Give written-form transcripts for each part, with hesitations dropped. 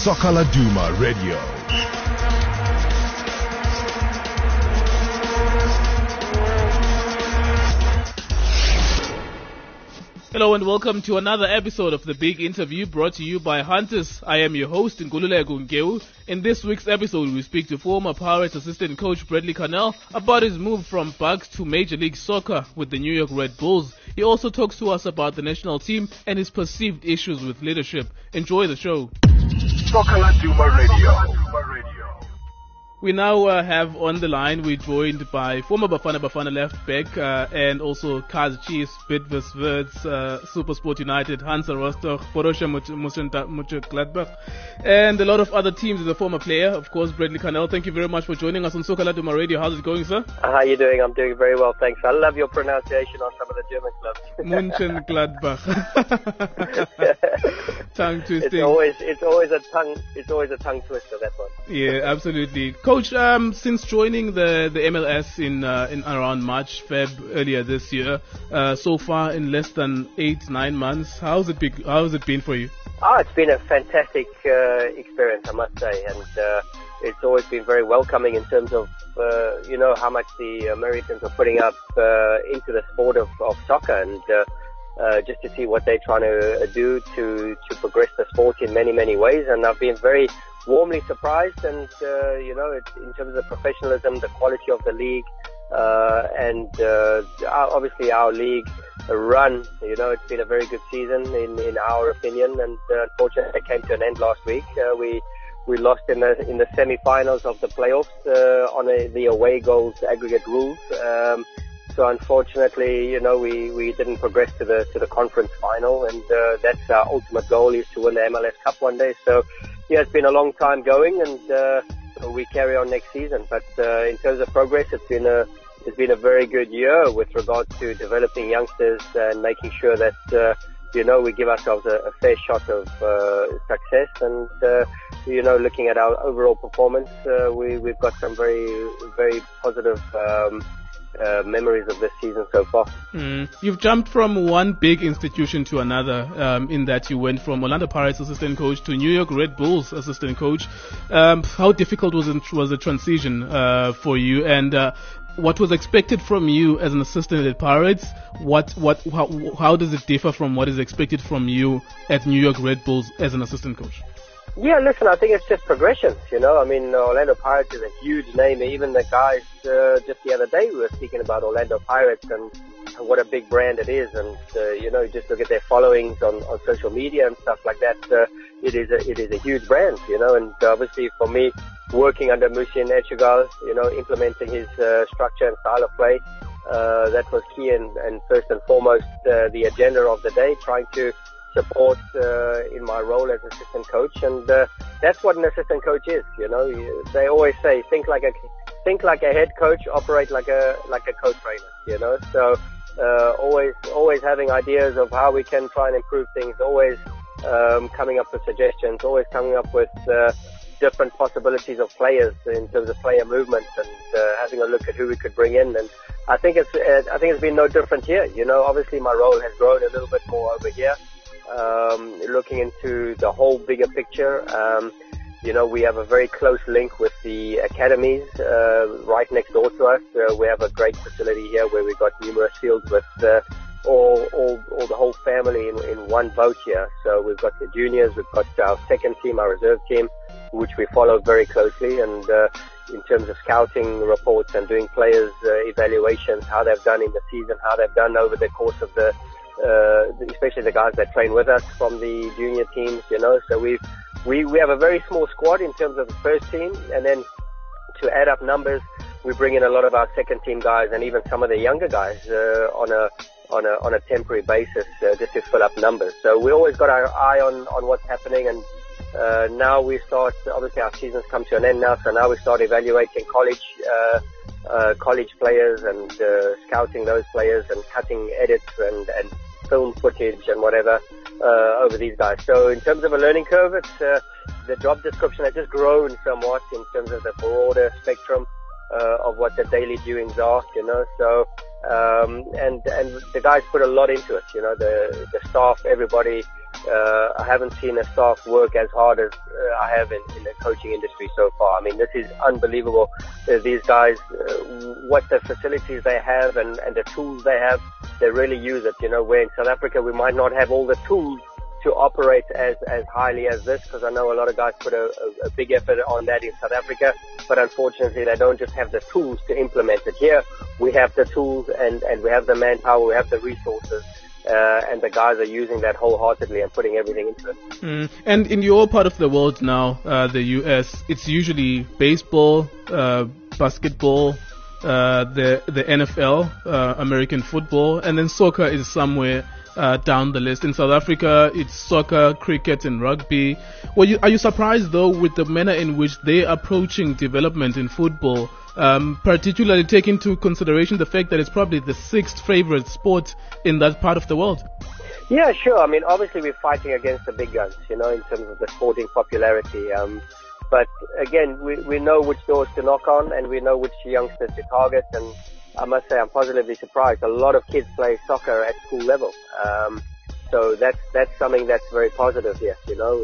Soka Laduma Radio. Hello and welcome to another episode of The Big Interview brought to you by Hunters. I am your host, Ngululeko Ngeu. In this week's episode, we speak to former Pirates assistant coach Bradley Carnell about his move from Bucks to Major League Soccer with the New York Red Bulls. He also talks to us about the national team and his perceived issues with leadership. Enjoy the show. Soka Laduma Radio. We now have on the line, we're joined by former Bafana left back and also Kaz Chiefs, Bidvest Wirtz, Supersport United, Hansa Rostock, Borussia Mönchengladbach, and a lot of other teams as a former player. Of course, Bradley Carnell, thank you very much for joining us on Soka Laduma Radio. How's it going, sir? How are you doing? I'm doing very well, thanks. I love your pronunciation on some of the German clubs. Mönchengladbach. Tongue twisting. It's always a tongue twister, that one. Yeah, absolutely. Coach, since joining the MLS in around March, Feb earlier this year, so far in less than 8-9 months, how's it been for you? It's been a fantastic experience, I must say, and it's always been very welcoming in terms of how much the Americans are putting up into the sport of soccer, and just to see what they're trying to do to progress the sport in many ways. And I've been very warmly surprised, and in terms of the professionalism, the quality of the league, and obviously our league run, it's been a very good season in our opinion, and unfortunately it came to an end last week. We lost in the semi-finals of the playoffs on the away goals aggregate rules. So unfortunately, we didn't progress to the conference final, and that's our ultimate goal, is to win the MLS Cup one day. So yeah, it's been a long time going, and we carry on next season. But in terms of progress, it's been a very good year with regard to developing youngsters and making sure that we give ourselves a fair shot of success. And looking at our overall performance, we've got some very very positive memories of this season so far. You've jumped from one big institution to another, in that you went from Orlando Pirates assistant coach to New York Red Bulls assistant coach. How difficult was the transition for you, and what was expected from you as an assistant at Pirates? How does it differ from what is expected from you at New York Red Bulls as an assistant coach? Yeah, listen, I think it's just progression, I mean, Orlando Pirates is a huge name. Even the guys, just the other day we were speaking about Orlando Pirates and what a big brand it is. And, just look at their followings on social media and stuff like that. It is a huge brand, and obviously for me, working under Muhsin Ertuğral, implementing his structure and style of play, that was key and first and foremost the agenda of the day, trying to support in my role as assistant coach, and that's what an assistant coach is. They always say, think like a head coach, operate like a co-trainer. So always having ideas of how we can try and improve things, always coming up with suggestions, always coming up with different possibilities of players in terms of player movements, and having a look at who we could bring in. And I think it's been no different here. Obviously my role has grown a little bit more over here. Looking into the whole bigger picture, we have a very close link with the academies right next door to us. We have a great facility here where we've got numerous fields with all the whole family in one boat here. So we've got the juniors, we've got our second team, our reserve team, which we follow very closely, and in terms of scouting reports and doing players evaluations, how they've done in the season, how they've done over the course of especially the guys that train with us from the junior teams, So we have a very small squad in terms of the first team, and then to add up numbers, we bring in a lot of our second team guys and even some of the younger guys on a temporary basis, just to fill up numbers. So we always got our eye on what's happening, and now we start, obviously our season's come to an end now, so now we start evaluating college players and scouting those players and cutting edits and film footage and whatever over these guys. So in terms of a learning curve, it's the job description has just grown somewhat in terms of the broader spectrum of what the daily doings are, So and the guys put a lot into it, the staff, everybody I haven't seen a staff work as hard as I have in the coaching industry so far. I mean, this is unbelievable. These guys, what the facilities they have and the tools they have, they really use it. You know, where in South Africa we might not have all the tools to operate as highly as this, because I know a lot of guys put a big effort on that in South Africa, but unfortunately they don't just have the tools to implement it. Here we have the tools and we have the manpower, we have the resources, and the guys are using that wholeheartedly and putting everything into it. And in your part of the world now, the US, it's usually baseball, basketball, the NFL, American football, and then soccer is somewhere down the list. In South Africa, it's soccer, cricket, and rugby. Are you surprised though with the manner in which they're approaching development in football, particularly taking into consideration the fact that it's probably the 6th favorite sport in that part of the world? Yeah, sure. I mean, obviously we're fighting against the big guns, you know, in terms of the sporting popularity. But again, we know which doors to knock on and we know which youngsters to target, and I must say I'm positively surprised. A lot of kids play soccer at school level. So that's something that's very positive here, you know,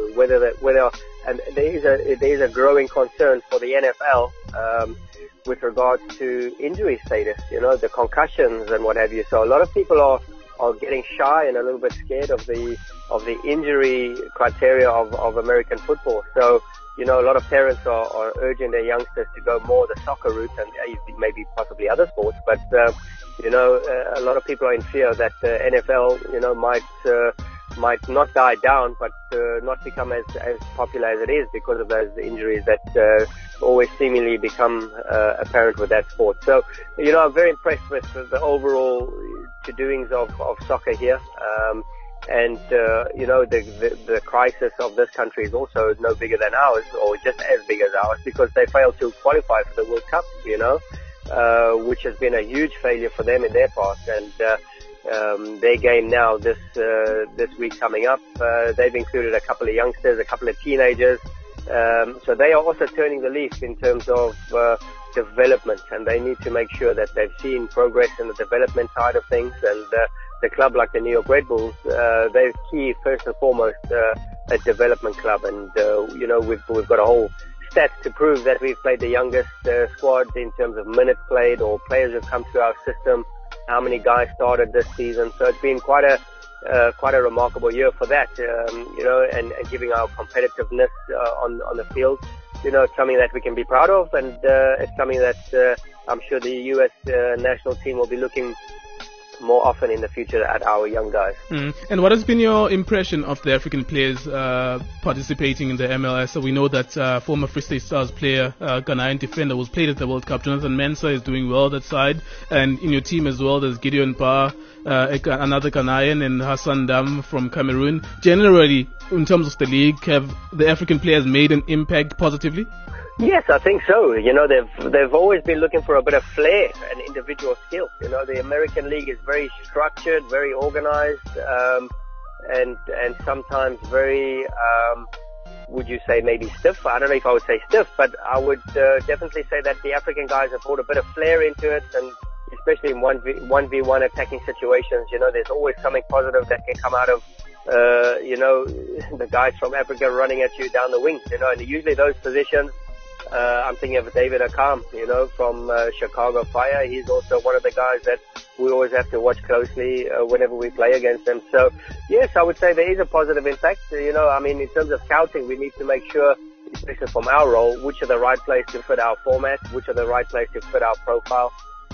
and there is a growing concern for the NFL, with regards to injury status, you know, the concussions and what have you. So a lot of people are getting shy and a little bit scared of the injury criteria of American football. So, you know, a lot of parents are urging their youngsters to go more the soccer route and maybe possibly other sports. But, you know, a lot of people are in fear that the NFL, you know, might not die down, but not become as popular as it is because of those injuries that always seemingly become apparent with that sport. So, you know, I'm very impressed with the overall to-doings of soccer here. And you know, the crisis of this country is also no bigger than ours, or just as big as ours, because they failed to qualify for the World Cup, you know, which has been a huge failure for them in their past. And their game now this week coming up, they've included a couple of youngsters, a couple of teenagers, so they are also turning the leaf in terms of development, and they need to make sure that they've seen progress in the development side of things. And the club like the New York Red Bulls, they're key first and foremost a development club, and you know, we've got a whole stats to prove that we've played the youngest squad in terms of minutes played or players who've come through our system, how many guys started this season. So it's been quite a remarkable year for that, you know, and giving our competitiveness on the field. You know, it's something that we can be proud of, and it's something that I'm sure the US national team will be looking more often in the future at our young guys. And what has been your impression of the African players participating in the MLS? So we know that former Free State Stars player, Ghanaian defender, was played at the World Cup. Jonathan Mensah is doing well that side, and in your team as well, there's Gideon Barr, another Ghanaian, and Hassan Dam from Cameroon. Generally, in terms of the league, have the African players made an impact positively? Yes, I think so. You know, they've always been looking for a bit of flair and individual skill. You know, the American League is very structured, very organized, and sometimes very, would you say maybe stiff? I don't know if I would say stiff, but I would definitely say that the African guys have brought a bit of flair into it, and especially in 1v1 attacking situations, you know, there's always something positive that can come out of, you know, the guys from Africa running at you down the wings, you know, and usually those positions, I'm thinking of David Akam, you know, from Chicago Fire. He's also one of the guys that we always have to watch closely whenever we play against them. So, yes, I would say there is a positive impact. You know, I mean, in terms of scouting, we need to make sure, especially from our role, which are the right place to fit our format, which are the right place to fit our profile,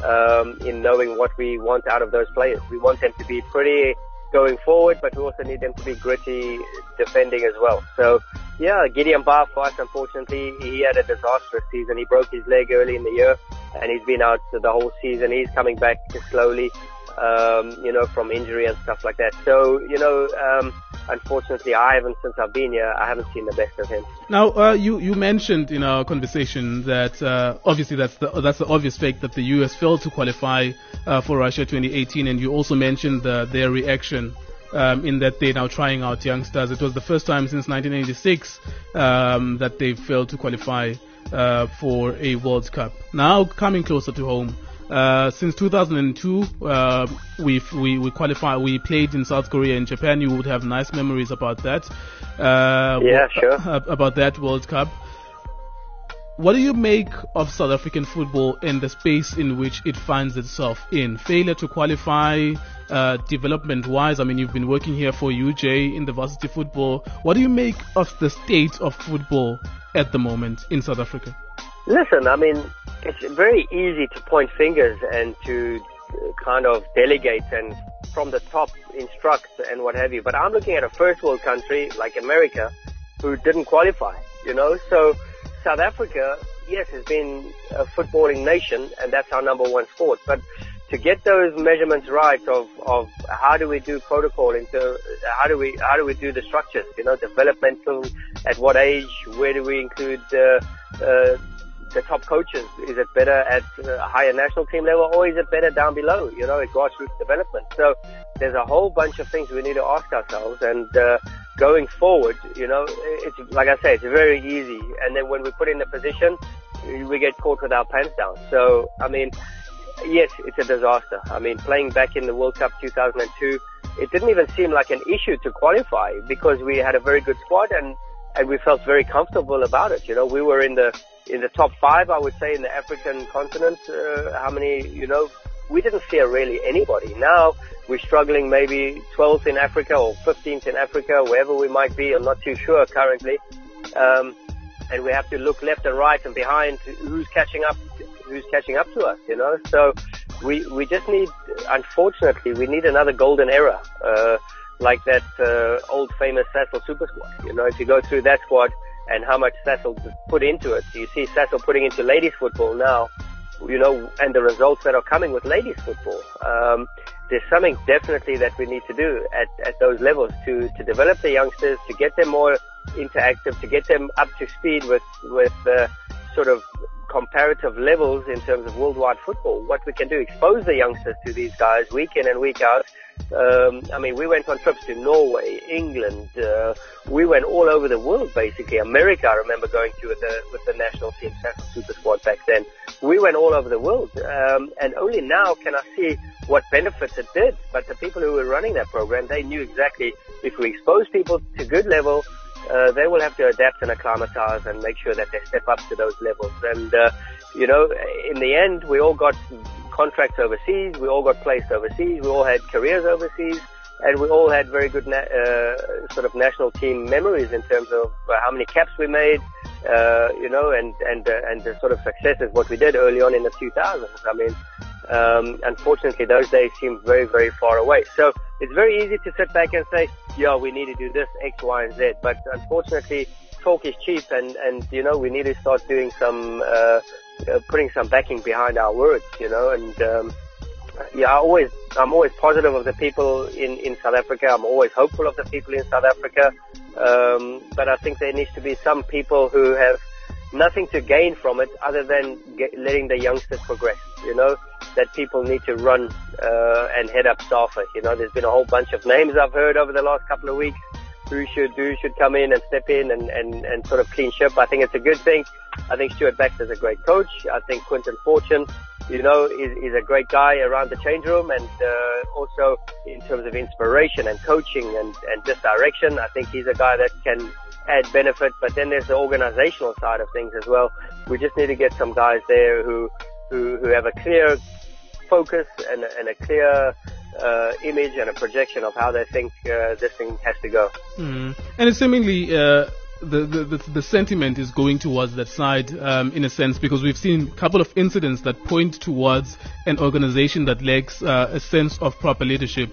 in knowing what we want out of those players. We want them to be pretty going forward, but we also need them to be gritty defending as well. So, yeah, Gideon Barr for us, unfortunately, he had a disastrous season. He broke his leg early in the year, and he's been out the whole season. He's coming back slowly, you know, from injury and stuff like that. So, you know, unfortunately, since I've been here, I haven't seen the best of him. Now, you mentioned in our conversation that obviously that's the obvious fact that the US failed to qualify for Russia 2018, and you also mentioned their reaction in that they're now trying out youngsters. It was the first time since 1986 that they failed to qualify for a World Cup. Now, coming closer to home, Since 2002, we qualified. We played in South Korea and Japan. You would have nice memories about that. Yeah, sure. About that World Cup. What do you make of South African football and the space in which it finds itself in? Failure to qualify, development-wise. I mean, you've been working here for UJ in the varsity football. What do you make of the state of football at the moment in South Africa? Listen, I mean, it's very easy to point fingers and to kind of delegate and from the top instruct and what have you. But I'm looking at a first world country like America who didn't qualify, you know, so South Africa, yes, has been a footballing nation, and that's our number one sport. But to get those measurements right of how do we do protocol into how do we do the structures, you know, developmental, at what age, where do we include the top coaches? Is it better at a higher national team level, or is it better down below, you know, at grassroots development? So there's a whole bunch of things we need to ask ourselves, and going forward, you know, it's like I say, it's very easy. And then when we put in the position, we get caught with our pants down. So, I mean, yes, it's a disaster. I mean, playing back in the World Cup 2002, it didn't even seem like an issue to qualify because we had a very good squad and we felt very comfortable about it. You know, we were in the top 5, I would say, in the African continent. How many, you know, we didn't fear really anybody. Now we're struggling maybe 12th in Africa or 15th in Africa, wherever we might be. I'm not too sure currently. And we have to look left and right and behind who's catching up to us, you know. So we just need, unfortunately, we need another golden era, like that old famous Sasol Super Squad. You know, if you go through that squad and how much Sasol put into it, you see Sasol putting into ladies football now, you know, and the results that are coming with ladies football. There's something definitely that we need to do at those levels to develop the youngsters, to get them more interactive, to get them up to speed with sort of comparative levels in terms of worldwide football. What we can do, expose the youngsters to these guys week in and week out. I mean, we went on trips to Norway, England. We went all over the world, basically. America, I remember going to with the national team, Sasol Super Squad back then. We went all over the world. And only now can I see what benefits it did. But the people who were running that program, they knew exactly if we expose people to good level, they will have to adapt and acclimatize and make sure that they step up to those levels. And, you know, in the end, we all got contracts overseas, we all got placed overseas, we all had careers overseas, and we all had very good sort of national team memories in terms of how many caps we made, you know, and the sort of successes what we did early on in the 2000s. I mean, unfortunately, those days seem very, very far away. So it's very easy to sit back and say, yeah, we need to do this, X, Y, and Z. But unfortunately, talk is cheap, and you know, we need to start doing some, putting some backing behind our words, you know. And yeah, I'm always positive of the people in South Africa. I'm always hopeful of the people in South Africa. But I think there needs to be some people who have nothing to gain from it other than letting the youngsters progress, you know, that people need to run and head up SAFA. You know, there's been a whole bunch of names I've heard over the last couple of weeks who should come in and step in and sort of clean ship. I think it's a good thing. I think Stuart Baxter's a great coach. I think Quinton Fortune, you know, is a great guy around the change room, and also in terms of inspiration and coaching and just direction, I think he's a guy that can add benefit. But then there's the organizational side of things as well. We just need to get some guys there who have a clear focus and a clear image and a projection of how they think this thing has to go. And it's seemingly the sentiment is going towards that side in a sense, because we've seen a couple of incidents that point towards an organization that lacks a sense of proper leadership.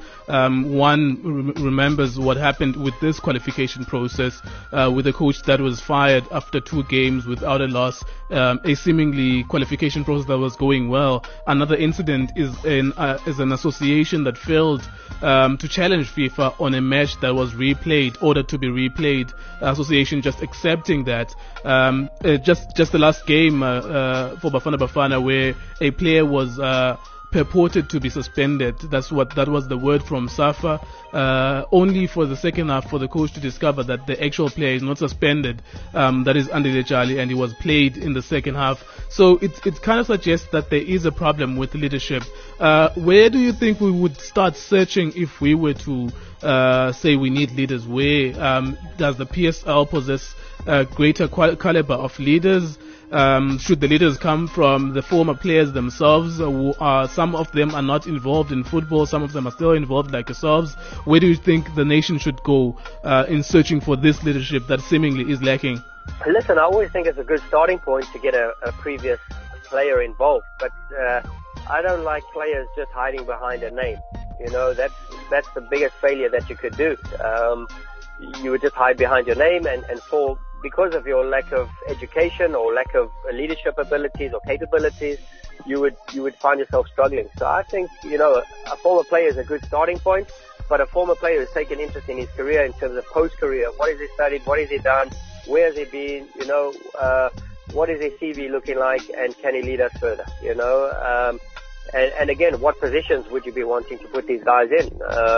One remembers what happened with this qualification process with a coach that was fired after 2 games without a loss, a seemingly qualification process that was going well. Another incident is an association that failed to challenge FIFA on a match that was ordered to be replayed. Association just accepting that. Just the last game for Bafana Bafana, where a player was purported to be suspended. That was the word from SAFA. Only for the second half for the coach to discover that the actual player is not suspended. That is Andile Jali, and he was played in the second half. So it kind of suggests that there is a problem with leadership. Where do you think we would start searching if we were to say we need leaders? Where does the PSL possess a greater caliber of leaders? Should the leaders come from the former players themselves? Some of them are not involved in football. Some of them are still involved like yourselves. Where do you think the nation should go in searching for this leadership that seemingly is lacking? Listen, I always think it's a good starting point to get a previous player involved. But I don't like players just hiding behind a name. You know, that's the biggest failure that you could do. You would just hide behind your name and fall because of your lack of education or lack of leadership abilities or capabilities, you would find yourself struggling. So I think, you know, a former player is a good starting point, but a former player who's taken interest in his career in terms of post-career. What has he studied? What has he done? Where has he been? You know, what is his CV looking like? And can he lead us further? You know, and again, what positions would you be wanting to put these guys in?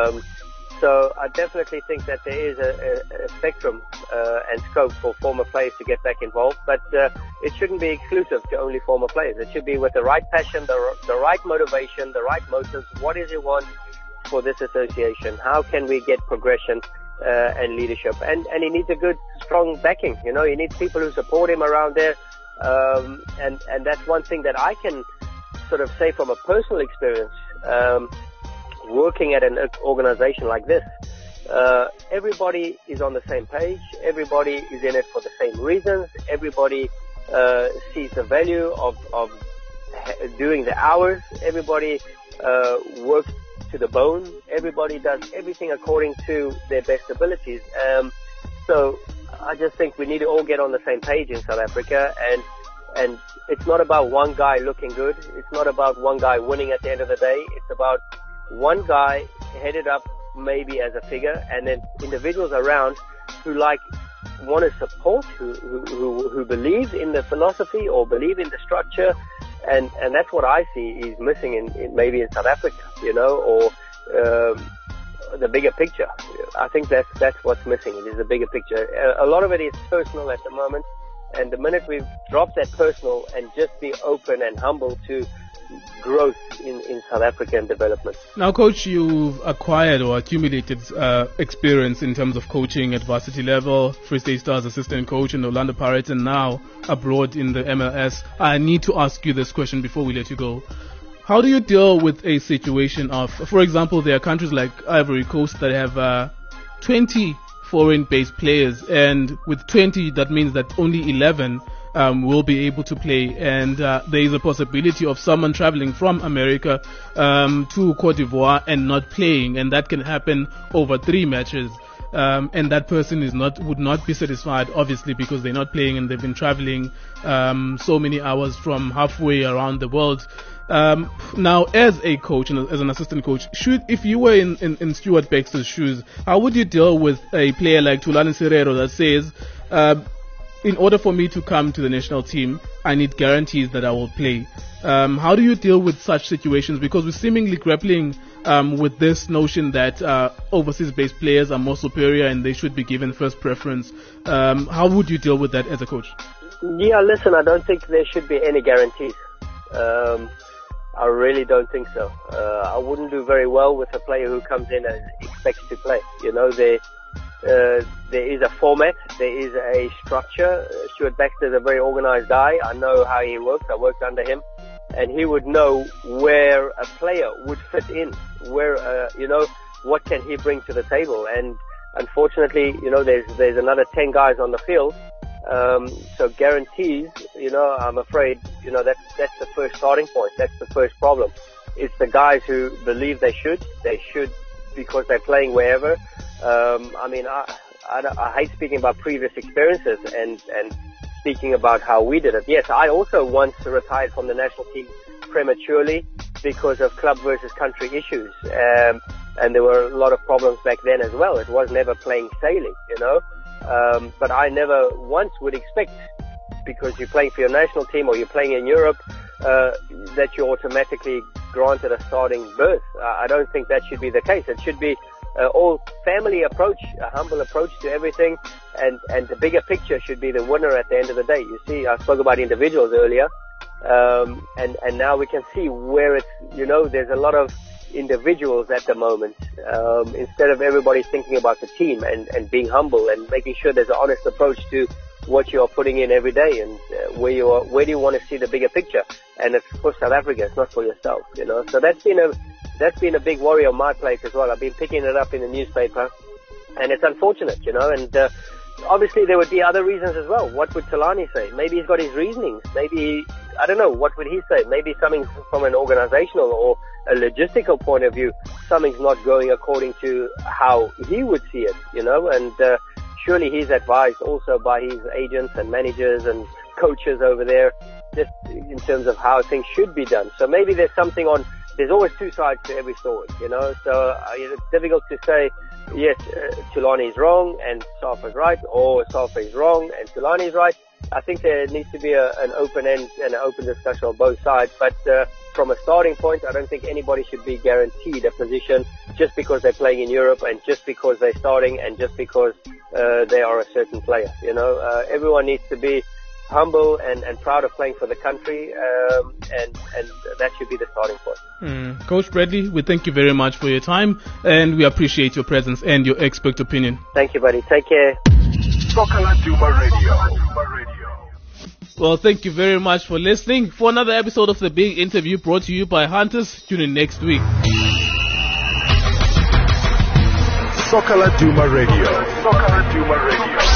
So I definitely think that there is a spectrum and scope for former players to get back involved, but it shouldn't be exclusive to only former players. It should be with the right passion, the right motivation, the right motives. What does he want for this association? How can we get progression and leadership? And he needs a good, strong backing. You know, he needs people who support him around there. And that's one thing that I can sort of say from a personal experience. Working at an organization like this, everybody is on the same page. Everybody is in it for the same reasons. Everybody sees the value of doing the hours. Everybody works to the bone. Everybody does everything according to their best abilities. So I just think we need to all get on the same page in South Africa, and it's not about one guy looking good. It's not about one guy winning at the end of the day. It's about one guy headed up maybe as a figure, and then individuals around who want to support, who believe in the philosophy or believe in the structure, and that's what I see is missing in maybe in South Africa, you know, or the bigger picture. I think that's what's missing. It is the bigger picture. A lot of it is personal at the moment, and the minute we drop that personal and just be open and humble to growth in South African development. Now, Coach, you've acquired or accumulated experience in terms of coaching at varsity level, Free State Stars assistant coach in Orlando Pirates, and now abroad in the MLS. I need to ask you this question before we let you go. How do you deal with a situation of, for example, there are countries like Ivory Coast that have 20 foreign-based players, and with 20, that means that only 11 will be able to play, and there is a possibility of someone traveling from America to Cote d'Ivoire and not playing, and that can happen over 3 matches. And that person would not be satisfied, obviously, because they're not playing and they've been traveling so many hours from halfway around the world. Now, as a coach and as an assistant coach, if you were in Stuart Baxter's shoes, how would you deal with a player like Thulani Serero that says, in order for me to come to the national team, I need guarantees that I will play? How do you deal with such situations? Because we're seemingly grappling with this notion that overseas-based players are more superior and they should be given first preference. How would you deal with that as a coach? Yeah, listen, I don't think there should be any guarantees. I really don't think so. I wouldn't do very well with a player who comes in and expects to play. You know, there is a format, there is a structure. Stuart Baxter is a very organized guy. I know how he works. I worked under him, and he would know where a player would fit in, where you know, what can he bring to the table. And unfortunately, you know, there's another 10 guys on the field. So guarantees, you know, I'm afraid, you know, that's the first starting point. That's the first problem. It's the guys who believe they should because they're playing wherever. I mean, I hate speaking about previous experiences and speaking about how we did it. Yes, I also once retired from the national team prematurely because of club versus country issues. And there were a lot of problems back then as well. It was never plain sailing, you know. But I never once would expect, because you're playing for your national team or you're playing in Europe, that you're automatically granted a starting berth. I don't think that should be the case. It should be all family approach, a humble approach to everything, and the bigger picture should be the winner at the end of the day. You see, I spoke about individuals earlier, and now we can see where it's, there's a lot of individuals at the moment, instead of everybody thinking about the team and being humble and making sure there's an honest approach to what you are putting in every day and where do you want to see the bigger picture. And it's for South Africa, it's not for yourself, So that's been a big worry on my plate as well. I've been picking it up in the newspaper, and it's unfortunate, and obviously there would be other reasons as well. What would Thulani say? Maybe he's got his reasonings. Maybe, I don't know, what would he say? Maybe something from an organizational or a logistical point of view, something's not going according to how he would see it, and surely he's advised also by his agents and managers and coaches over there, just in terms of how things should be done. So maybe there's something there's always two sides to every story, so it's difficult to say, yes, Thulani is wrong and Safa's right, or Safa is wrong and Thulani is right. I think there needs to be an open end and an open discussion on both sides, but from a starting point, I don't think anybody should be guaranteed a position just because they're playing in Europe and just because they're starting and just because they are a certain player. Everyone needs to be humble and proud of playing for the country, and that should be the starting point. Coach Bradley, we thank you very much for your time, and we appreciate your presence and your expert opinion. Thank you, buddy. Take care. Soccer Laduma Radio. Well, thank you very much for listening. For another episode of The Big Interview brought to you by Hunters, tune in next week. Soccer Laduma Radio.